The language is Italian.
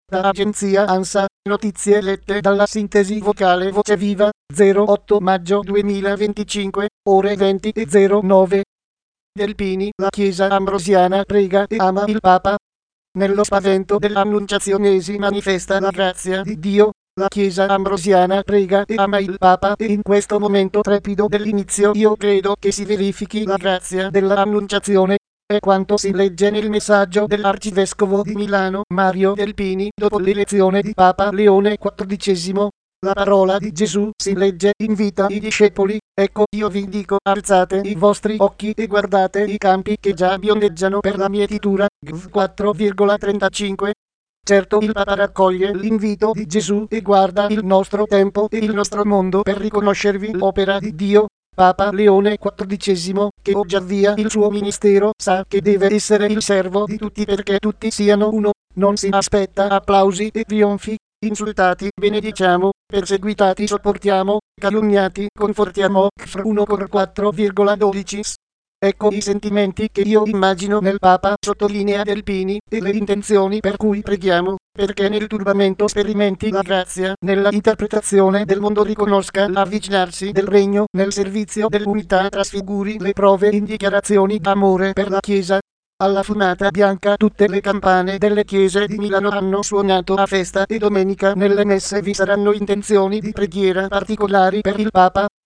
Da agenzia ANSA, notizie lette dalla sintesi vocale Voce Viva, 08 maggio 2025, ore 20:09. Delpini, la Chiesa Ambrosiana prega e ama il Papa. Nello spavento dell'Annunciazione si manifesta la grazia di Dio. La Chiesa Ambrosiana prega e ama il Papa e in questo momento trepido dell'inizio io credo che si verifichi la grazia dell'Annunciazione. È quanto si legge nel messaggio dell'Arcivescovo di Milano, Mario Delpini, dopo l'elezione di Papa Leone XIV. La parola di Gesù si legge: invita i discepoli, ecco io vi dico, alzate i vostri occhi e guardate i campi che già biondeggiano per la mietitura. GV 4,35. Certo il Papa raccoglie l'invito di Gesù e guarda il nostro tempo e il nostro mondo per riconoscervi l'opera di Dio. Papa Leone XIV, che oggi avvia il suo ministero, sa che deve essere il servo di tutti perché tutti siano uno, non si aspetta applausi e trionfi. Insultati benediciamo, perseguitati sopportiamo, calunniati confortiamo. CFR 1,4,12. Ecco i sentimenti che io immagino nel Papa, sottolinea Delpini, e le intenzioni per cui preghiamo, perché nel turbamento sperimenti la grazia, nella interpretazione del mondo riconosca l'avvicinarsi del regno, nel servizio dell'unità trasfiguri le prove in dichiarazioni d'amore per la Chiesa. Alla fumata bianca tutte le campane delle chiese di Milano hanno suonato a festa e domenica nelle messe vi saranno intenzioni di preghiera particolari per il Papa.